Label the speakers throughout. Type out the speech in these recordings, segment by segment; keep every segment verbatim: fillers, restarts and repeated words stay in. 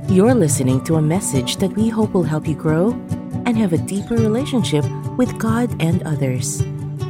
Speaker 1: You're listening to a message that we hope will help you grow and have a deeper relationship with God and others.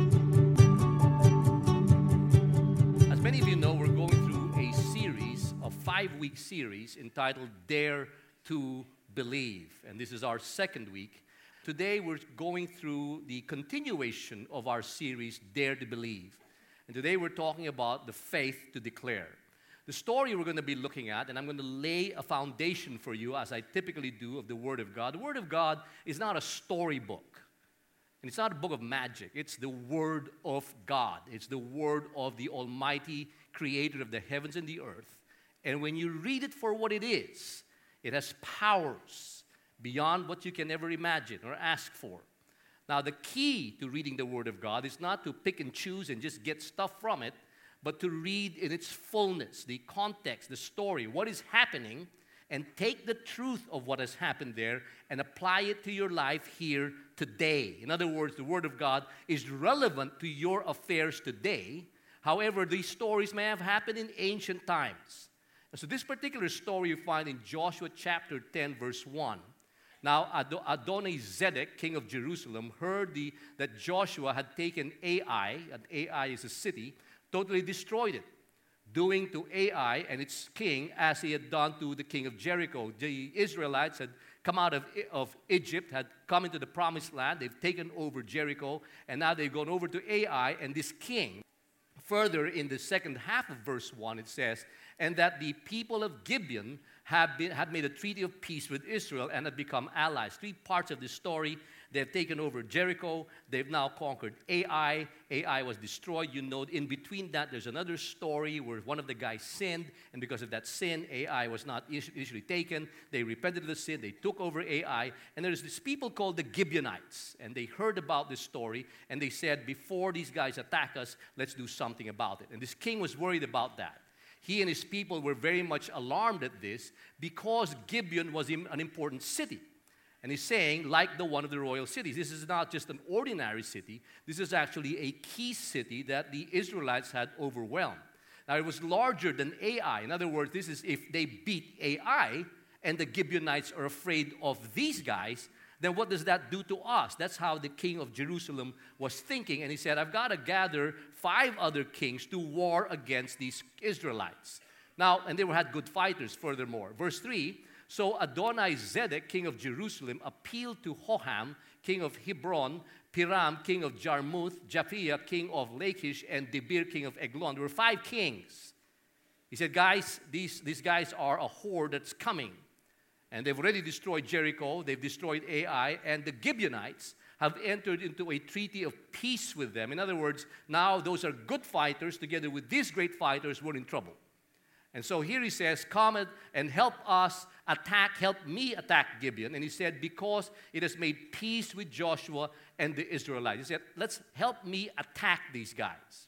Speaker 2: As many of you know, we're going through a series, a five-week series entitled Dare to Believe. And this is our second week. Today, we're going through the continuation of our series, Dare to Believe. And today, we're talking about the faith to declare. The story we're going to be looking at, and I'm going to lay a foundation for you, as I typically do, of the Word of God. The Word of God is not a storybook, and it's not a book of magic. It's the Word of God. It's the Word of the Almighty Creator of the heavens and the earth. And when you read it for what it is, it has powers beyond what you can ever imagine or ask for. Now, the key to reading the Word of God is not to pick and choose and just get stuff from it, but to read in its fullness, the context, the story, what is happening, and take the truth of what has happened there and apply it to your life here today. In other words, the Word of God is relevant to your affairs today. However, these stories may have happened in ancient times. And so this particular story you find in Joshua chapter ten, verse one. Now, Ad- Adoni-Zedek, king of Jerusalem, heard the, that Joshua had taken Ai, and Ai is a city, totally destroyed it, doing to Ai and its king as he had done to the king of Jericho. The Israelites had come out of, of Egypt, had come into the promised land. They've taken over Jericho, and now they've gone over to Ai and this king. Further, in the second half of verse one, it says, and that the people of Gibeon have, been, had made a treaty of peace with Israel and had become allies. Three parts of the story. They've taken over Jericho. They've now conquered Ai. Ai was destroyed. You know, in between that, there's another story where one of the guys sinned, and because of that sin, Ai was not initially taken. They repented of the sin. They took over Ai, and there's these people called the Gibeonites, and they heard about this story, and they said, before these guys attack us, let's do something about it. And this king was worried about that. He and his people were very much alarmed at this because Gibeon was an important city. And he's saying, like the one of the royal cities, this is not just an ordinary city. This is actually a key city that the Israelites had overwhelmed. Now, it was larger than Ai. In other words, this is if they beat Ai and the Gibeonites are afraid of these guys, then what does that do to us? That's how the king of Jerusalem was thinking. And he said, I've got to gather five other kings to war against these Israelites. Now, and they were, had good fighters furthermore. Verse three, so Adoni-Zedek, king of Jerusalem, appealed to Hoham, king of Hebron, Piram, king of Jarmuth, Japhia, king of Lachish, and Debir, king of Eglon. There were five kings. He said, guys, these, these guys are a horde that's coming. And they've already destroyed Jericho, they've destroyed Ai, and the Gibeonites have entered into a treaty of peace with them. In other words, now those are good fighters. Together with these great fighters, we're in trouble. And so here he says, come and help us attack, help me attack Gibeon. And he said, because it has made peace with Joshua and the Israelites. He said, let's help me attack these guys.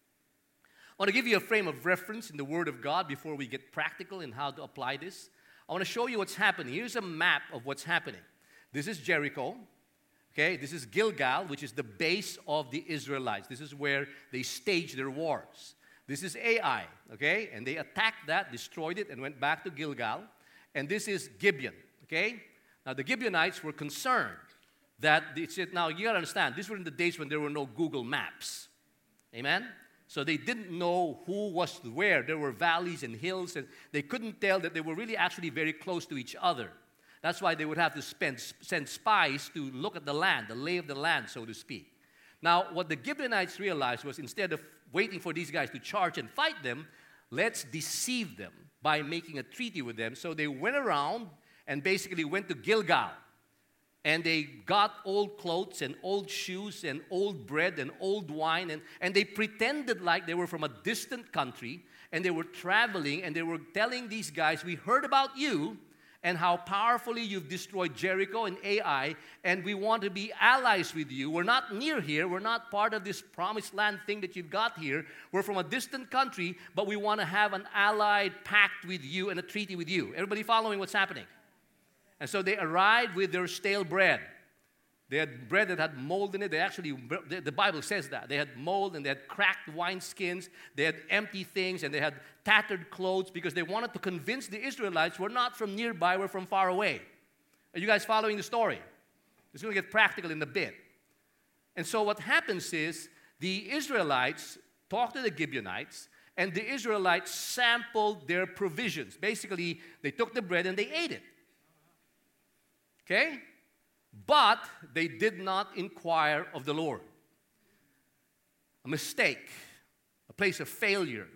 Speaker 2: I want to give you a frame of reference in the Word of God before we get practical in how to apply this. I want to show you what's happening. Here's a map of what's happening. This is Jericho. Okay, this is Gilgal, which is the base of the Israelites. This is where they stage their wars. This is Ai, okay? And they attacked that, destroyed it, and went back to Gilgal. And this is Gibeon, okay? Now, the Gibeonites were concerned that, they said, now, you got to understand, these were in the days when there were no Google Maps. Amen? So they didn't know who was where. There were valleys and hills, and they couldn't tell that they were really actually very close to each other. That's why they would have to spend, send spies to look at the land, the lay of the land, so to speak. Now, what the Gibeonites realized was instead of waiting for these guys to charge and fight them, let's deceive them by making a treaty with them. So they went around and basically went to Gilgal. And they got old clothes and old shoes and old bread and old wine. And, and they pretended like they were from a distant country. And they were traveling and they were telling these guys, we heard about you and how powerfully you've destroyed Jericho and Ai, and we want to be allies with you. We're not near here. We're not part of this promised land thing that you've got here. We're from a distant country, but we want to have an allied pact with you and a treaty with you. Everybody following what's happening? And so they arrived with their stale bread. They had bread that had mold in it. They actually, the Bible says that. They had mold and they had cracked wineskins. They had empty things and they had tattered clothes because they wanted to convince the Israelites we're not from nearby, we're from far away. Are you guys following the story? It's going to get practical in a bit. And so what happens is the Israelites talk to the Gibeonites and the Israelites sampled their provisions. Basically, they took the bread and they ate it. Okay? But they did not inquire of the Lord. A mistake, a place of failure.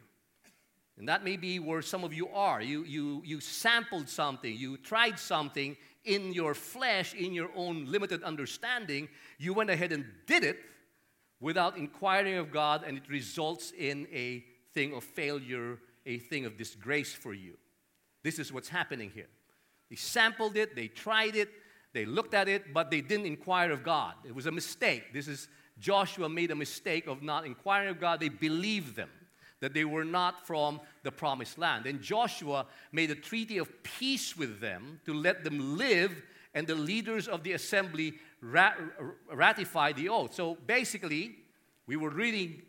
Speaker 2: And that may be where some of you are. You, you, you sampled something, you tried something in your flesh, in your own limited understanding. You went ahead and did it without inquiring of God, and it results in a thing of failure, a thing of disgrace for you. This is what's happening here. They sampled it, they tried it, they looked at it, but they didn't inquire of God. It was a mistake. This is, Joshua made a mistake of not inquiring of God. They believed them, that they were not from the promised land. And Joshua made a treaty of peace with them to let them live, and the leaders of the assembly rat- ratified the oath. So basically, we were reading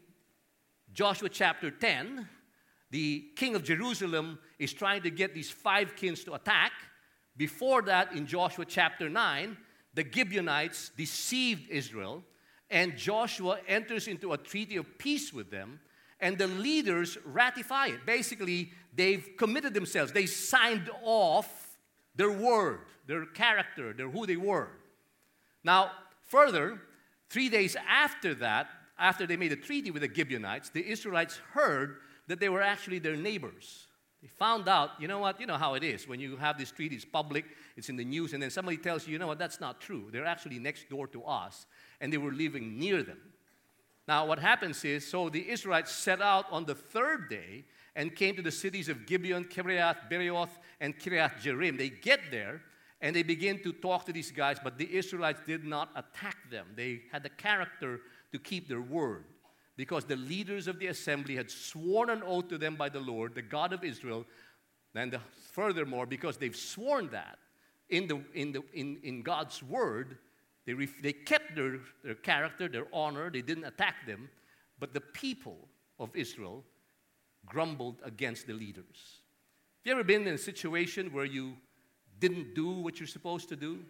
Speaker 2: Joshua chapter ten. The king of Jerusalem is trying to get these five kings to attack. Before that, in Joshua chapter nine, the Gibeonites deceived Israel, and Joshua enters into a treaty of peace with them, and the leaders ratify it. Basically, they've committed themselves. They signed off their word, their character, their who they were. Now, further, three days after that, after they made a treaty with the Gibeonites, the Israelites heard that they were actually their neighbors. They found out, you know what, you know how it is. When you have this treaty, it's public, it's in the news, and then somebody tells you, you know what, that's not true. They're actually next door to us, and they were living near them. Now, what happens is, so the Israelites set out on the third day and came to the cities of Gibeon, Kiriath, Beeroth, and Kiriath Jearim. They get there, and they begin to talk to these guys, but the Israelites did not attack them. They had the character to keep their word, because the leaders of the assembly had sworn an oath to them by the Lord, the God of Israel. And the, furthermore, because they've sworn that in, the, in, the, in, in God's word, they, ref, they kept their, their character, their honor. They didn't attack them. But the people of Israel grumbled against the leaders. Have you ever been in a situation where you didn't do what you're supposed to do,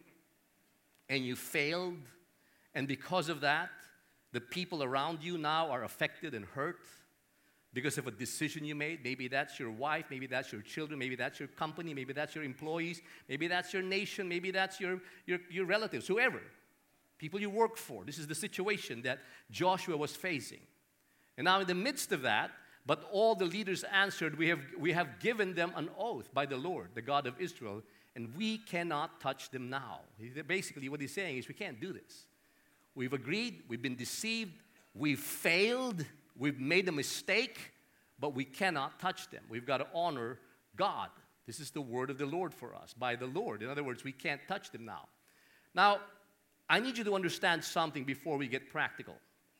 Speaker 2: and you failed, and because of that, the people around you now are affected and hurt because of a decision you made? Maybe that's your wife, maybe that's your children, maybe that's your company, maybe that's your employees, maybe that's your nation, maybe that's your, your, your relatives, whoever, people you work for. This is the situation that Joshua was facing. And now in the midst of that, but all the leaders answered, we have, we have given them an oath by the Lord, the God of Israel, and we cannot touch them now. Basically what he's saying is we can't do this. We've agreed, we've been deceived, we've failed, we've made a mistake, but we cannot touch them. We've got to honor God. This is the word of the Lord for us, by the Lord. In other words, we can't touch them now. Now, I need you to understand something before we get practical.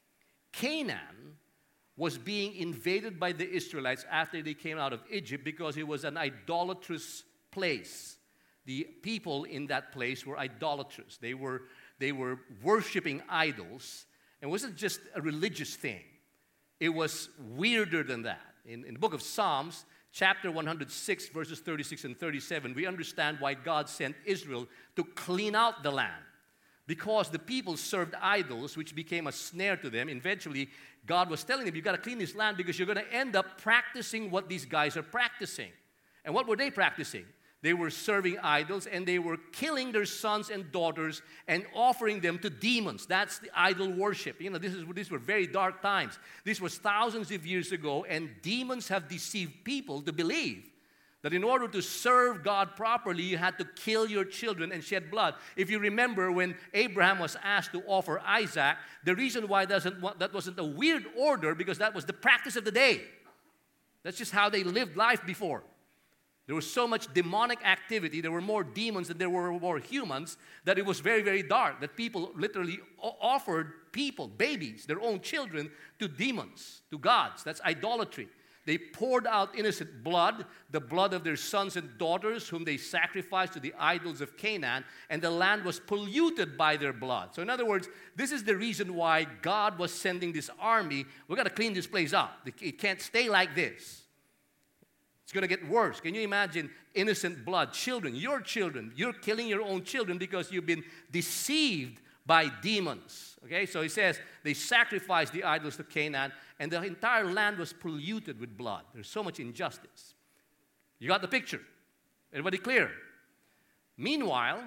Speaker 2: Canaan was being invaded by the Israelites after they came out of Egypt because it was an idolatrous place. The people in that place were idolatrous. They were They were worshiping idols, and it wasn't just a religious thing. It was weirder than that. In, in the book of Psalms, chapter one hundred six, verses thirty-six and thirty-seven, we understand why God sent Israel to clean out the land. Because the people served idols, which became a snare to them. Eventually, God was telling them, you've got to clean this land because you're going to end up practicing what these guys are practicing. And what were they practicing? They were serving idols, and they were killing their sons and daughters and offering them to demons. That's the idol worship. You know, this is these were very dark times. This was thousands of years ago, and demons have deceived people to believe that in order to serve God properly, you had to kill your children and shed blood. If you remember when Abraham was asked to offer Isaac, the reason why that wasn't a weird order, because that was the practice of the day. That's just how they lived life before. There was so much demonic activity, there were more demons than there were more humans, that it was very, very dark, that people literally offered people, babies, their own children, to demons, to gods. That's idolatry. They poured out innocent blood, the blood of their sons and daughters, whom they sacrificed to the idols of Canaan, and the land was polluted by their blood. So in other words, this is the reason why God was sending this army. We've got to clean this place up. It can't stay like this. It's going to get worse. Can you imagine innocent blood? Children, your children, you're killing your own children because you've been deceived by demons. Okay, so he says they sacrificed the idols to Canaan, and the entire land was polluted with blood. There's so much injustice. You got the picture? Everybody clear? Meanwhile,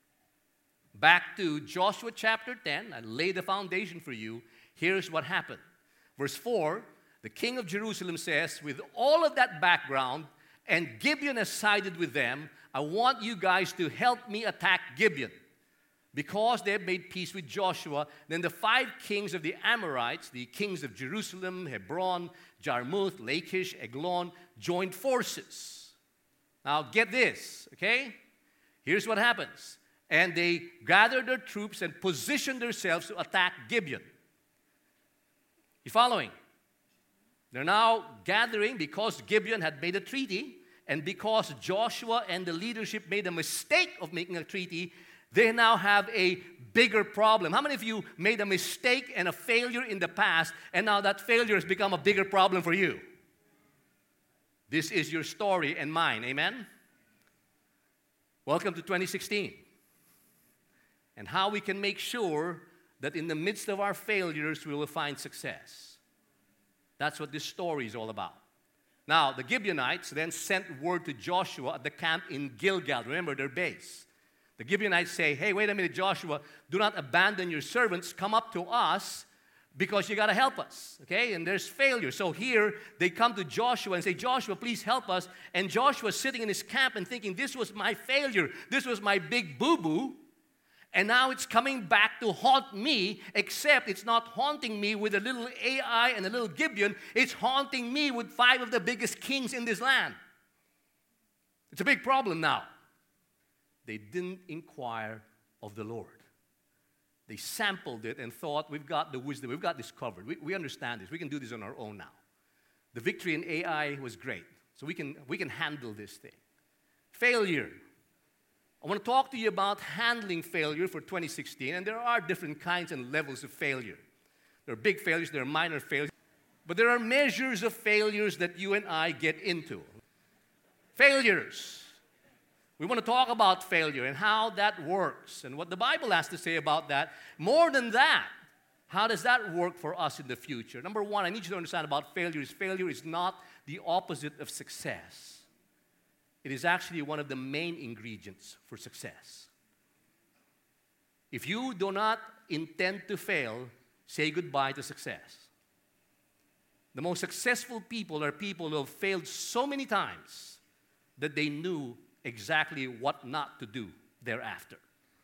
Speaker 2: back to Joshua chapter ten, I laid the foundation for you. Here's what happened. Verse four, the king of Jerusalem says, with all of that background, and Gibeon has sided with them, I want you guys to help me attack Gibeon. Because they have made peace with Joshua, then the five kings of the Amorites, the kings of Jerusalem, Hebron, Jarmuth, Lachish, Eglon, joined forces. Now get this, okay? Here's what happens. And they gathered their troops and positioned themselves to attack Gibeon. You following? They're now gathering because Gibeon had made a treaty, and because Joshua and the leadership made a mistake of making a treaty, they now have a bigger problem. How many of you made a mistake and a failure in the past, and now that failure has become a bigger problem for you? This is your story and mine, amen? Welcome to twenty sixteen. And how we can make sure that in the midst of our failures, we will find success. That's what this story is all about. Now, the Gibeonites then sent word to Joshua at the camp in Gilgal. Remember, their base. The Gibeonites say, hey, wait a minute, Joshua, do not abandon your servants. Come up to us because you got to help us, okay? And there's failure. So here they come to Joshua and say, Joshua, please help us. And Joshua's sitting in his camp and thinking, this was my failure. This was my big boo-boo. And now it's coming back to haunt me, except it's not haunting me with a little Ai and a little Gibeon. It's haunting me with five of the biggest kings in this land. It's a big problem now. They didn't inquire of the Lord. They sampled it and thought, we've got the wisdom, we've got this covered. We, we understand this. We can do this on our own now. The victory in Ai was great, so we can, we can handle this thing. Failure. I want to talk to you about handling failure for twenty sixteen, and there are different kinds and levels of failure. There are big failures, there are minor failures, but there are measures of failures that you and I get into. Failures. We want to talk about failure and how that works and what the Bible has to say about that. More than that, how does that work for us in the future? Number one, I need you to understand about failure is failure is not the opposite of success. It is actually one of the main ingredients for success. If you do not intend to fail, say goodbye to success. The most successful people are people who have failed so many times that they knew exactly what not to do thereafter.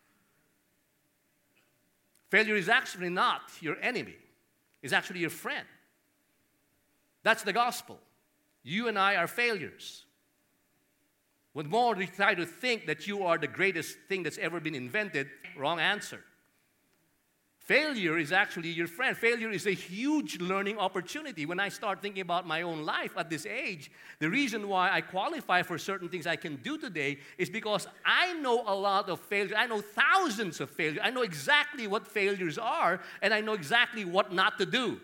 Speaker 2: Failure is actually not your enemy. It's actually your friend. That's the gospel. You and I are failures. What more do you try to think that you are the greatest thing that's ever been invented? Wrong answer. Failure is actually your friend. Failure is a huge learning opportunity. When I start thinking about my own life at this age, the reason why I qualify for certain things I can do today is because I know a lot of failures. I know thousands of failures. I know exactly what failures are, and I know exactly what not to do.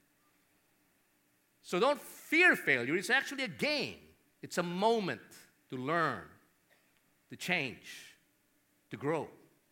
Speaker 2: So don't fear failure. It's actually a gain. It's a moment to learn, to change, to grow.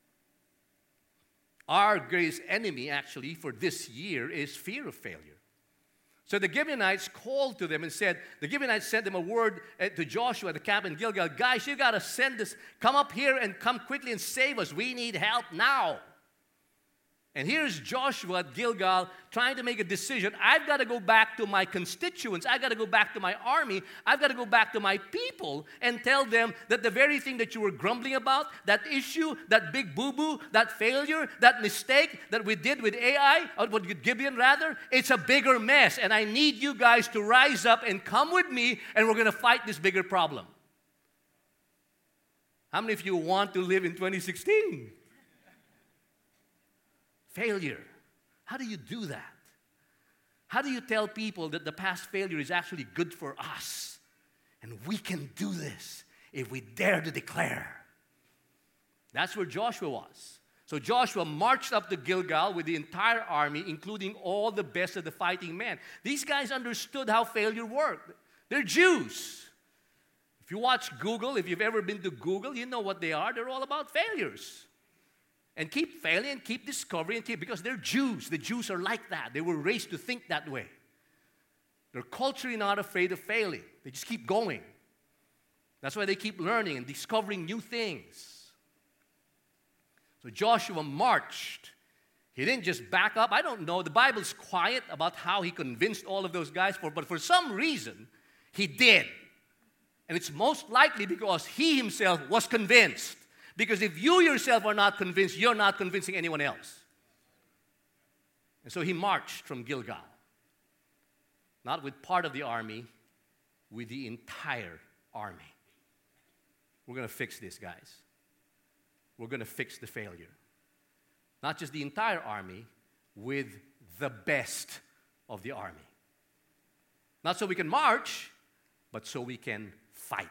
Speaker 2: Our greatest enemy, actually, for this year is fear of failure. So the Gibeonites called to them and said, the Gibeonites sent them a word to Joshua at the camp in Gilgal, guys, you got to send us, come up here and come quickly and save us. We need help now. And here's Joshua at Gilgal trying to make a decision. I've got to go back to my constituents. I've got to go back to my army. I've got to go back to my people and tell them that the very thing that you were grumbling about, that issue, that big boo-boo, that failure, that mistake that we did with Ai, or with Gibeon rather, it's a bigger mess. And I need you guys to rise up and come with me, and we're going to fight this bigger problem. How many of you want to live in twenty sixteen? Failure. How do you do that? How do you tell people that the past failure is actually good for us? And we can do this if we dare to declare. That's where Joshua was. So Joshua marched up to Gilgal with the entire army, including all the best of the fighting men. These guys understood how failure worked. They're Jews. If you watch Google, if you've ever been to Google, you know what they are. They're all about failures. And keep failing and keep discovering and keep, because they're Jews. The Jews are like that. They were raised to think that way. They're culturally not afraid of failing. They just keep going. That's why they keep learning and discovering new things. So Joshua marched. He didn't just back up. I don't know. The Bible's quiet about how he convinced all of those guys, for, but for some reason, he did. And it's most likely because he himself was convinced. Because if you yourself are not convinced, you're not convincing anyone else. And so he marched from Gilgal. Not with part of the army, with the entire army. We're going to fix this, guys. We're going to fix the failure. Not just the entire army, with the best of the army. Not so we can march, but so we can fight.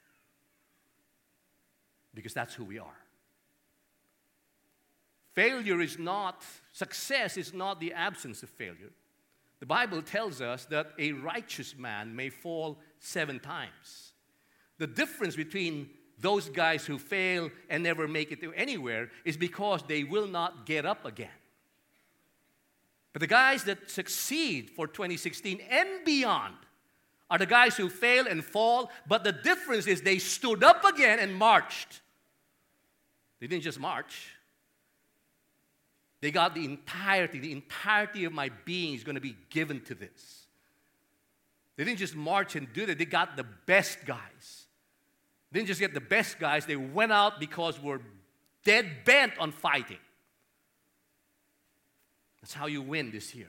Speaker 2: Because that's who we are. Failure is not, success is not the absence of failure. The Bible tells us that a righteous man may fall seven times. The difference between those guys who fail and never make it to anywhere is because they will not get up again. But the guys that succeed for twenty sixteen and beyond are the guys who fail and fall, but the difference is they stood up again and marched. They didn't just march. They got the entirety, the entirety of my being is going to be given to this. They didn't just march and do it, they got the best guys. They didn't just get the best guys, they went out because we're dead bent on fighting. That's how you win this year.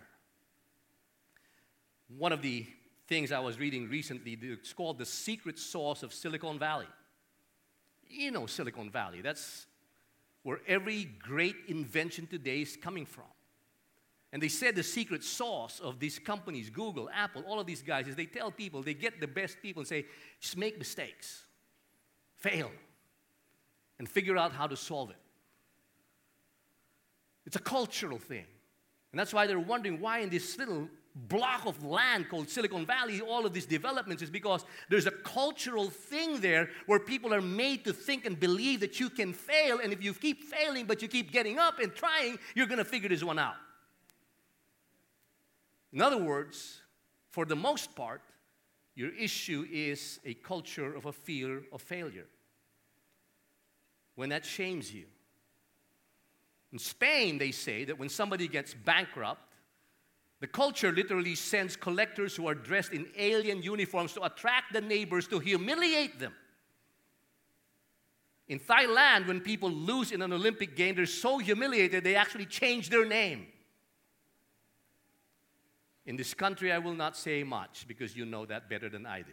Speaker 2: One of the things I was reading recently, it's called The Secret Sauce of Silicon Valley. You know Silicon Valley, that's where every great invention today is coming from. And they said the secret sauce of these companies, Google, Apple, all of these guys, is they tell people, they get the best people and say, just make mistakes, fail, and figure out how to solve it. It's a cultural thing. And that's why they're wondering why in this little block of land called Silicon Valley, all of these developments is because there's a cultural thing there where people are made to think and believe that you can fail, and if you keep failing but you keep getting up and trying, you're going to figure this one out. In other words, for the most part, your issue is a culture of a fear of failure. When that shames you. In Spain, they say that when somebody gets bankrupt, the culture literally sends collectors who are dressed in alien uniforms to attract the neighbors to humiliate them. In Thailand, when people lose in an Olympic game, they're so humiliated they actually change their name. In this country, I will not say much because you know that better than I do.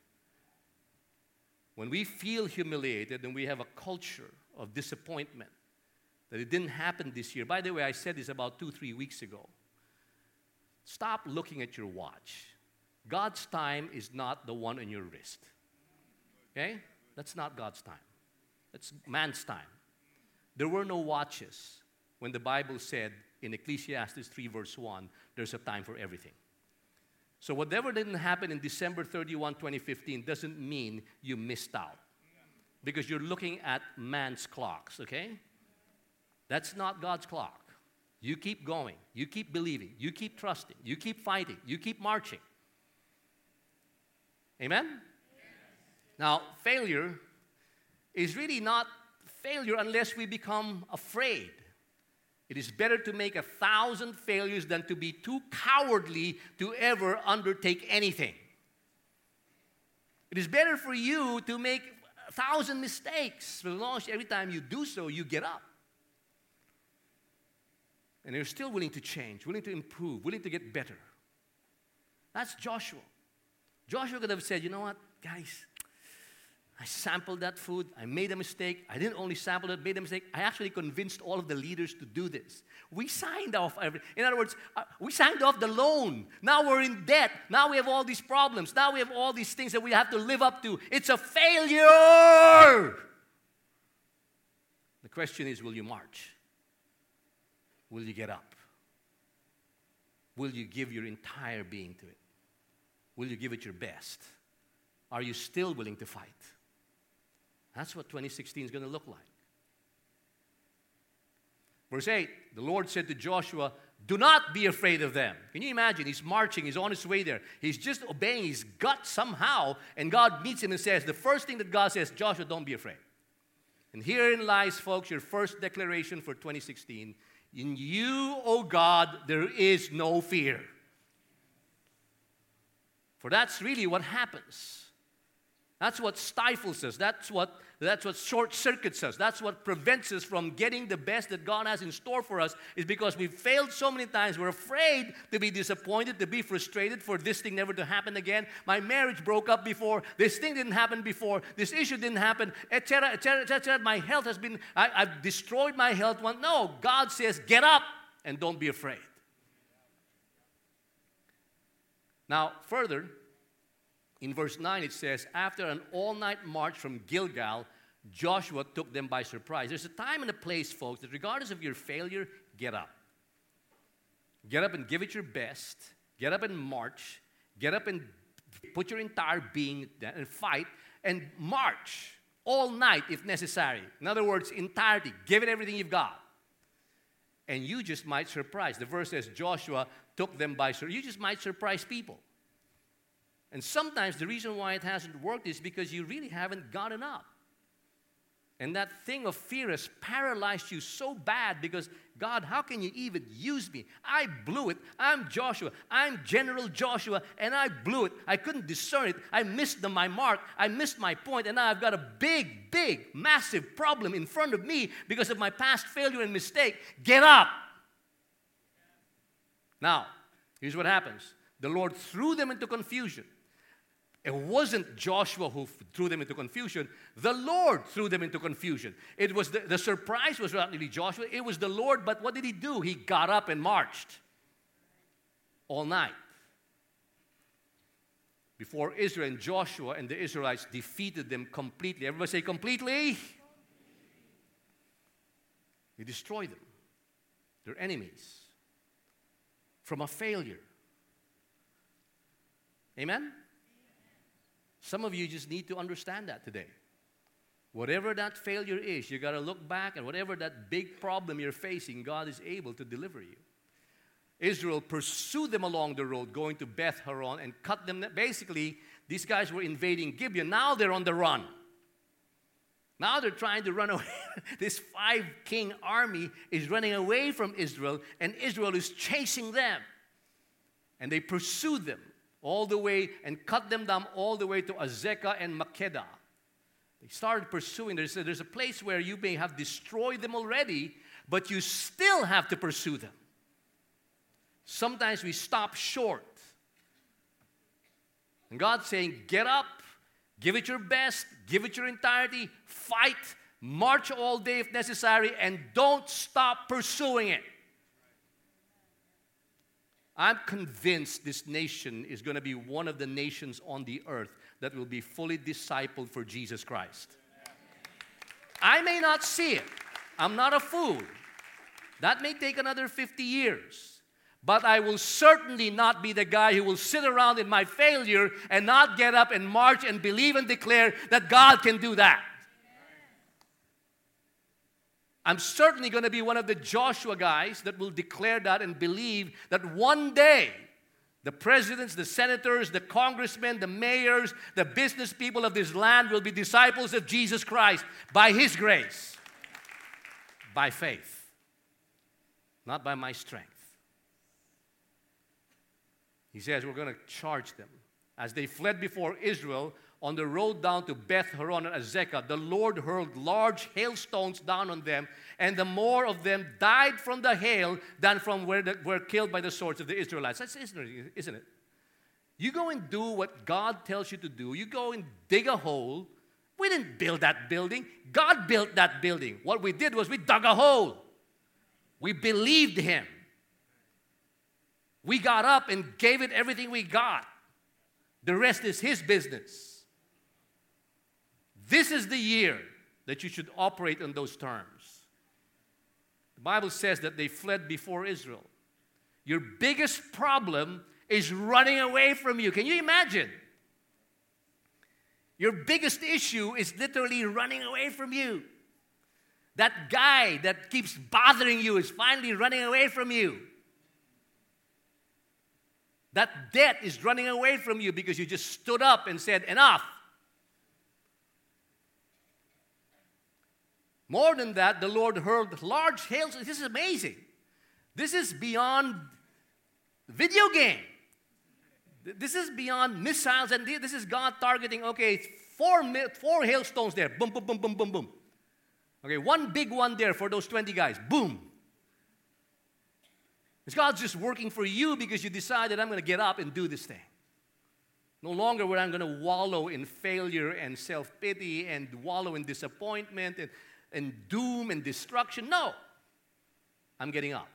Speaker 2: When we feel humiliated and we have a culture of disappointment, that it didn't happen this year. By the way, I said this about two, three weeks ago. Stop looking at your watch. God's time is not the one on your wrist. Okay? That's not God's time. That's man's time. There were no watches when the Bible said in Ecclesiastes three verse one, there's a time for everything. So whatever didn't happen in December thirty-first, twenty fifteen doesn't mean you missed out. Because you're looking at man's clocks, okay? That's not God's clock. You keep going. You keep believing. You keep trusting. You keep fighting. You keep marching. Amen? Yes. Now, failure is really not failure unless we become afraid. It is better to make a thousand failures than to be too cowardly to ever undertake anything. It is better for you to make a thousand mistakes, as long as every time you do so, you get up. And they're still willing to change, willing to improve, willing to get better. That's Joshua. Joshua could have said, you know what, guys, I sampled that food. I made a mistake. I didn't only sample it, made a mistake. I actually convinced all of the leaders to do this. We signed off every, in other words, uh, we signed off the loan. Now we're in debt. Now we have all these problems. Now we have all these things that we have to live up to. It's a failure. The question is, will you march? Will you get up? Will you give your entire being to it? Will you give it your best? Are you still willing to fight? That's what twenty sixteen is going to look like. Verse eight, the Lord said to Joshua, do not be afraid of them. Can you imagine? He's marching. He's on his way there. He's just obeying his gut somehow. And God meets him and says, the first thing that God says, Joshua, don't be afraid. And herein lies, folks, your first declaration for twenty sixteen. In you, O God, there is no fear. For that's really what happens. That's what stifles us. That's what, that's what short-circuits us. That's what prevents us from getting the best that God has in store for us, is because we've failed so many times. We're afraid to be disappointed, to be frustrated, for this thing never to happen again. My marriage broke up before. This thing didn't happen before. This issue didn't happen, et cetera, et cetera, et cetera. My health has been, I, I've destroyed my health. One, no, God says, get up and don't be afraid. Now, further, in verse nine, it says, after an all-night march from Gilgal, Joshua took them by surprise. There's a time and a place, folks, that regardless of your failure, get up. Get up and give it your best. Get up and march. Get up and put your entire being and fight and march all night if necessary. In other words, entirety. Give it everything you've got. And you just might surprise. The verse says Joshua took them by surprise. You just might surprise people. And sometimes the reason why it hasn't worked is because you really haven't gotten up. And that thing of fear has paralyzed you so bad because, God, how can you even use me? I blew it. I'm Joshua. I'm General Joshua, and I blew it. I couldn't discern it. I missed the, my mark. I missed my point, and now I've got a big, big, massive problem in front of me because of my past failure and mistake. Get up. Now, here's what happens. The Lord threw them into confusion. It wasn't Joshua who threw them into confusion. The Lord threw them into confusion. It was the, the surprise was not really Joshua. It was the Lord. But what did he do? He got up and marched all night before Israel, and Joshua and the Israelites defeated them completely. Everybody say completely. He destroyed them. Their enemies from a failure. Amen? Some of you just need to understand that today. Whatever that failure is, you got to look back, and whatever that big problem you're facing, God is able to deliver you. Israel pursued them along the road, going to Beth Horon, and cut them. Basically, these guys were invading Gibeon. Now they're on the run. Now they're trying to run away. This five-king army is running away from Israel, and Israel is chasing them. And they pursued them all the way and cut them down all the way to Azekah and Makkedah. They started pursuing. There's a, there's a place where you may have destroyed them already, but you still have to pursue them. Sometimes we stop short. And God's saying, get up, give it your best, give it your entirety, fight, march all day if necessary, and don't stop pursuing it. I'm convinced this nation is going to be one of the nations on the earth that will be fully discipled for Jesus Christ. I may not see it. I'm not a fool. That may take another fifty years. But I will certainly not be the guy who will sit around in my failure and not get up and march and believe and declare that God can do that. I'm certainly going to be one of the Joshua guys that will declare that and believe that one day the presidents, the senators, the congressmen, the mayors, the business people of this land will be disciples of Jesus Christ by His grace, by faith, not by my strength. He says we're going to charge them. As they fled before Israel, on the road down to Beth Horon and Azekah, the Lord hurled large hailstones down on them, and the more of them died from the hail than from where they were killed by the swords of the Israelites. That's isn't it? You go and do what God tells you to do. You go and dig a hole We didn't build that building. God built that building. What we did was we dug a hole. We believed Him. We got up and gave it everything we got. The rest is His business. This is the year that you should operate on those terms. The Bible says that they fled before Israel. Your biggest problem is running away from you. Can you imagine? Your biggest issue is literally running away from you. That guy that keeps bothering you is finally running away from you. That debt is running away from you because you just stood up and said, enough. More than that, the Lord hurled large hailstones. This is amazing. This is beyond video game. This is beyond missiles, and this is God targeting, okay, four, four hailstones there. Boom, boom, boom, boom, boom, boom. Okay, one big one there for those twenty guys. Boom. It's God's just working for you because you decided, I'm going to get up and do this thing. No longer where I'm going to wallow in failure and self-pity and wallow in disappointment and, and doom and destruction. No. I'm getting up.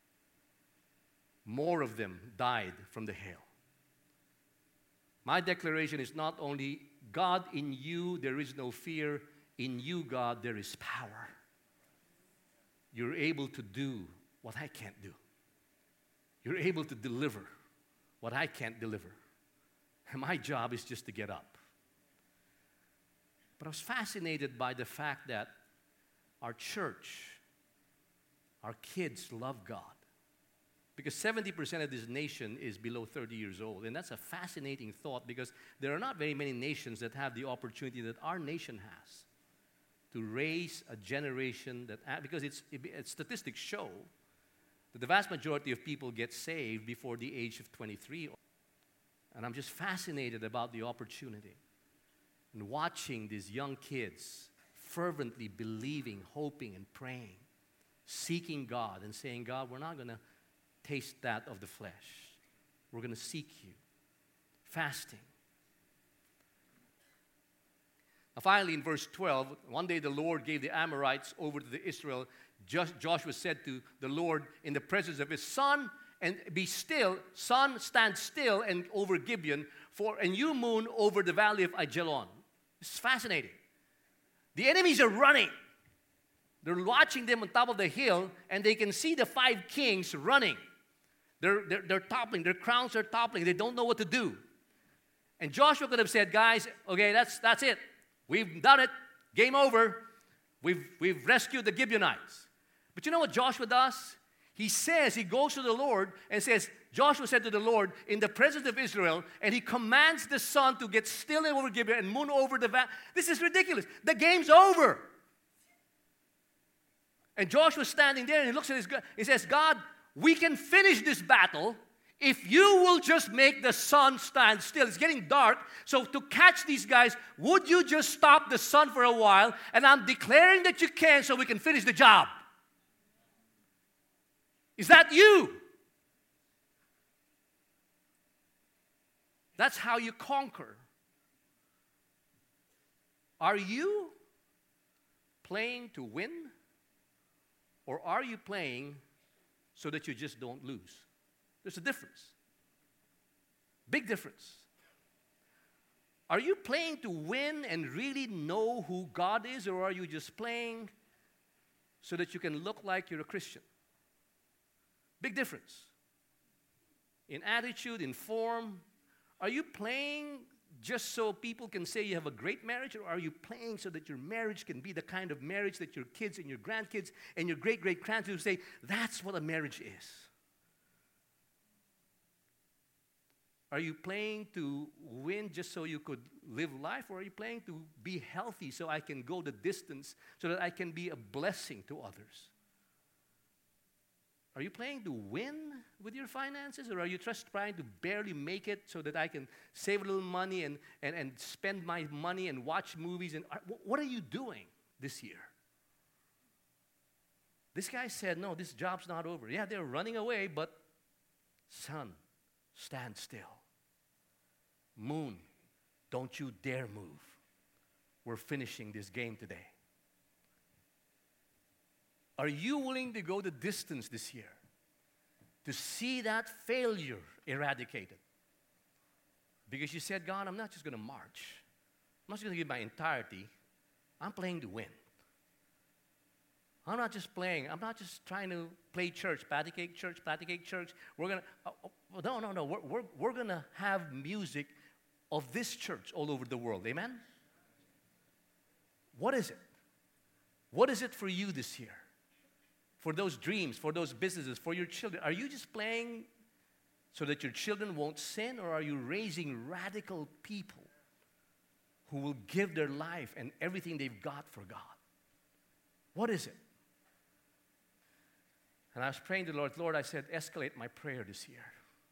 Speaker 2: More of them died from the hail. My declaration is not only, God, in you there is no fear. In you, God, there is power. You're able to do what I can't do. You're able to deliver what I can't deliver. And my job is just to get up. But I was fascinated by the fact that our church, our kids love God. Because seventy percent of this nation is below thirty years old. And that's a fascinating thought because there are not very many nations that have the opportunity that our nation has to raise a generation that, because it's, it, statistics show that the vast majority of people get saved before the age of twenty-three. And I'm just fascinated about the opportunity and watching these young kids fervently believing, hoping, and praying, seeking God and saying, God, we're not going to taste that of the flesh. We're going to seek you. Fasting. Now finally, in verse twelve, one day the Lord gave the Amorites over to the Israel. Joshua said to the Lord in the presence of his son, and be still, sun, stand still and over Gibeon, for and you moon over the valley of Ajalon. This is fascinating. The enemies are running. They're watching them on top of the hill, and they can see the five kings running. They're, they're, they're toppling. Their crowns are toppling. They don't know what to do. And Joshua could have said, guys, okay, that's, that's it. We've done it. Game over. We've, we've rescued the Gibeonites. But you know what Joshua does? He says, he goes to the Lord and says, Joshua said to the Lord, in the presence of Israel, and he commands the sun to get still over Gibeon and moon over the valley. This is ridiculous. The game's over. And Joshua's standing there and he looks at his God. He says, God, we can finish this battle if you will just make the sun stand still. It's getting dark. So to catch these guys, would you just stop the sun for a while? And I'm declaring that you can so we can finish the job. Is that you? That's how you conquer. Are you playing to win? Or are you playing so that you just don't lose? There's a difference. Big difference. Are you playing to win and really know who God is, or are you just playing so that you can look like you're a Christian? Big difference. In attitude, in form. Are you playing just so people can say you have a great marriage, or are you playing so that your marriage can be the kind of marriage that your kids and your grandkids and your great-great-grandkids say, that's what a marriage is? Are you playing to win just so you could live life, or are you playing to be healthy so I can go the distance, so that I can be a blessing to others? Are you playing to win with your finances, or are you just trying to barely make it so that I can save a little money and, and, and spend my money and watch movies? And what are you doing this year? This guy said, no, this job's not over. Yeah, they're running away, but sun, stand still. Moon, don't you dare move. we're finishing this game today. Are you willing to go the distance this year to see that failure eradicated? Because you said, God, I'm not just going to march. I'm not just going to give my entirety. I'm playing to win. I'm not just playing. I'm not just trying to play church, patty cake church, patty cake church. We're going to, oh, oh, no, no, no. We're, we're, we're going to have music of this church all over the world. Amen? What is it? What is it for you this year? For those dreams, for those businesses, for your children? Are you just playing so that your children won't sin, or are you raising radical people who will give their life and everything they've got for God? What is it? And I was praying to the Lord, Lord, I said, escalate my prayer this year.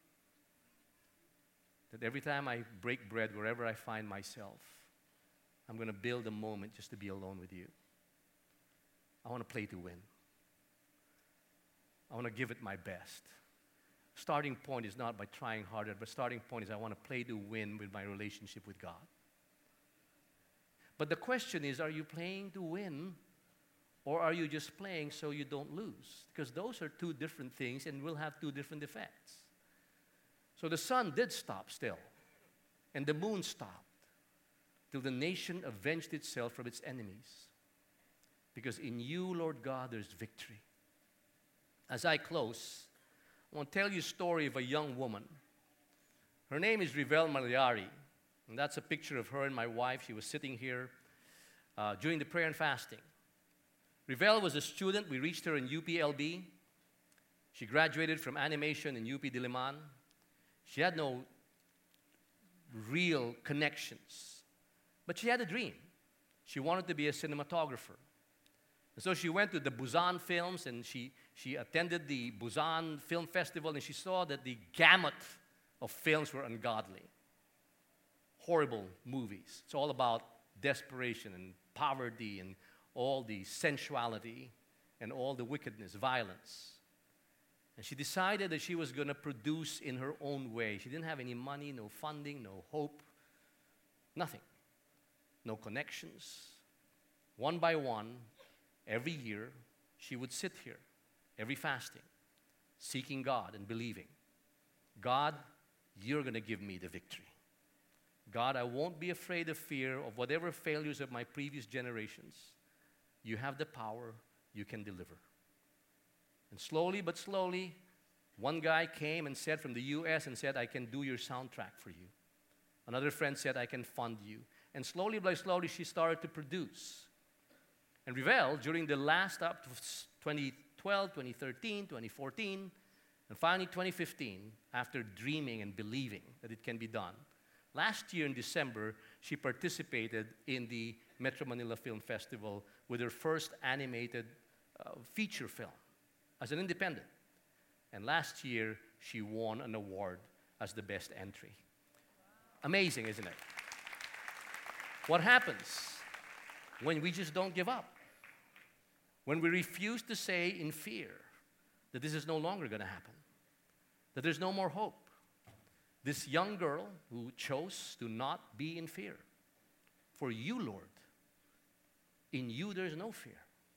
Speaker 2: That every time I break bread, wherever I find myself, I'm going to build a moment just to be alone with you. I want to play to win. I want to give it my best. Starting point is not by trying harder, but starting point is I want to play to win with my relationship with God. But the question is, are you playing to win, or are you just playing so you don't lose? Because those are two different things and will have two different effects. So the sun did stop still, and the moon stopped, till the nation avenged itself from its enemies. Because in you, Lord God, there's victory. As I close, I want to tell you a story of a young woman. Her name is Rivel Malyari, and that's a picture of her and my wife. She was sitting here uh, during the prayer and fasting. Rivel was a student. We reached her in U P L B. She graduated from animation in U P Diliman. She had no real connections, but she had a dream. She wanted to be a cinematographer. And so she went to the Busan Films, and she, she attended the Busan Film Festival, and she saw that the gamut of films were ungodly. Horrible movies. It's all about desperation and poverty and all the sensuality and all the wickedness, violence. And she decided that she was going to produce in her own way. She didn't have any money, no funding, no hope, nothing. No connections. One by one, every year, she would sit here, every fasting, seeking God and believing, God, you're going to give me the victory. God, I won't be afraid of fear of whatever failures of my previous generations. You have the power, you can deliver. And slowly but slowly, one guy came and said from the U S and said, I can do your soundtrack for you. Another friend said, I can fund you. And slowly by slowly, she started to produce. And Rivel, during the last up to twenty twelve, twenty thirteen, twenty fourteen, and finally twenty fifteen, after dreaming and believing that it can be done, last year in December, she participated in the Metro Manila Film Festival with her first animated uh, feature film as an independent. And last year, she won an award as the best entry. Amazing, isn't it? What happens when we just don't give up? When we refuse to say in fear that this is no longer going to happen, that there's no more hope. This young girl who chose to not be in fear. For you, Lord, in you there's no fear.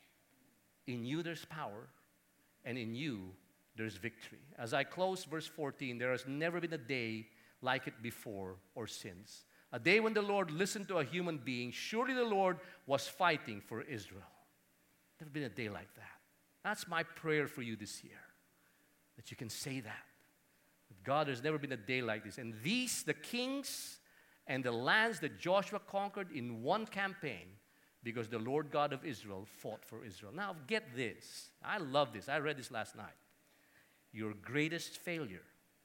Speaker 2: In you there's power, and in you there's victory. As I close verse fourteen, there has never been a day like it before or since. A day when the Lord listened to a human being. Surely the Lord was fighting for Israel. Never been a day like that. That's my prayer for you this year, that you can say that. God, there's never been a day like this. And these, the kings and the lands that Joshua conquered in one campaign, because the Lord God of Israel fought for Israel. Now, get this. I love this. I read this last night. Your greatest failure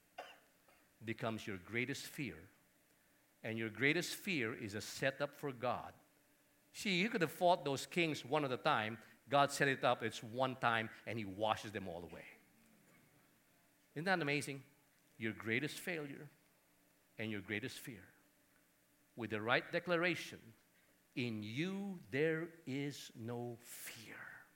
Speaker 2: becomes your greatest fear. And your greatest fear is a setup for God. See, you could have fought those kings one at a time. God set it up. It's one time, and He washes them all away. Isn't that amazing? Your greatest failure and your greatest fear. With the right declaration, in you there is no fear.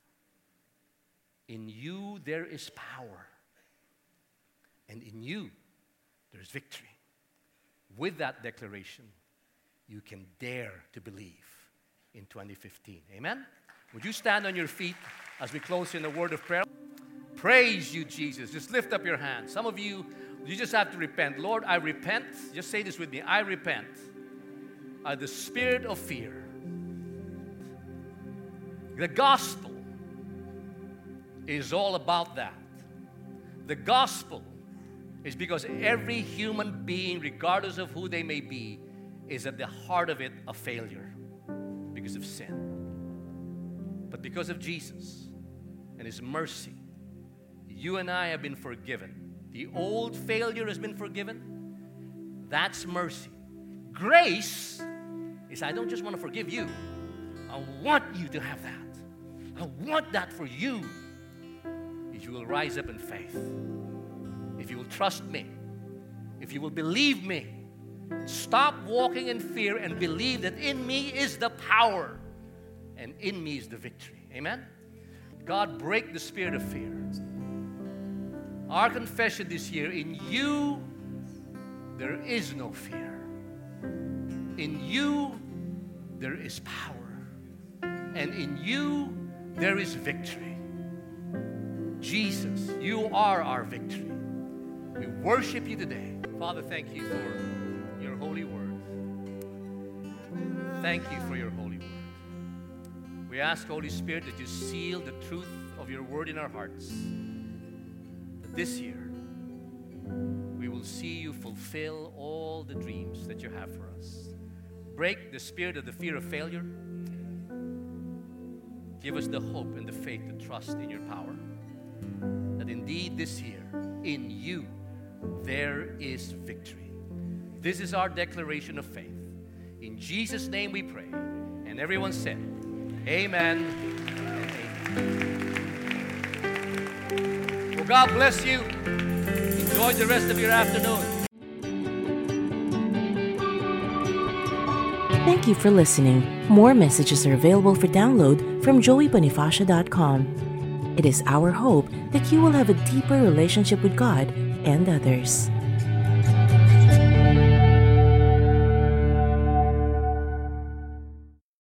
Speaker 2: In you there is power. And in you there's victory. With that declaration, you can dare to believe. in twenty fifteen. Amen? Would you stand on your feet as we close in a word of prayer? Praise you, Jesus. Just lift up your hands. Some of you, you just have to repent. Lord, I repent. Just say this with me. I repent of the spirit of fear. The gospel is all about that. The gospel is because every human being, regardless of who they may be, is at the heart of it a failure because of sin. But because of Jesus and His mercy, you and I have been forgiven. The old failure has been forgiven. That's mercy. Grace is, I don't just want to forgive you. I want you to have that. I want that for you. If you will rise up in faith, if you will trust me, if you will believe me, stop walking in fear and believe that in me is the power and in me is the victory. Amen? God, break the spirit of fear. Our confession this year, in you there is no fear. In you there is power. And in you there is victory. Jesus, you are our victory. We worship you today. Father, thank you for your holy word. Thank you for your holy word. We ask, Holy Spirit, that you seal the truth of your word in our hearts. That this year we will see you fulfill all the dreams that you have for us. Break the spirit of the fear of failure. Give us the hope and the faith to trust in your power. That indeed this year, in you, there is victory. This is our declaration of faith. In Jesus' name we pray. And everyone said, amen and amen. Well, God bless you. Enjoy the rest of your afternoon.
Speaker 1: Thank you for listening. More messages are available for download from joey bonifacio dot com. It is our hope that you will have a deeper relationship with God and others.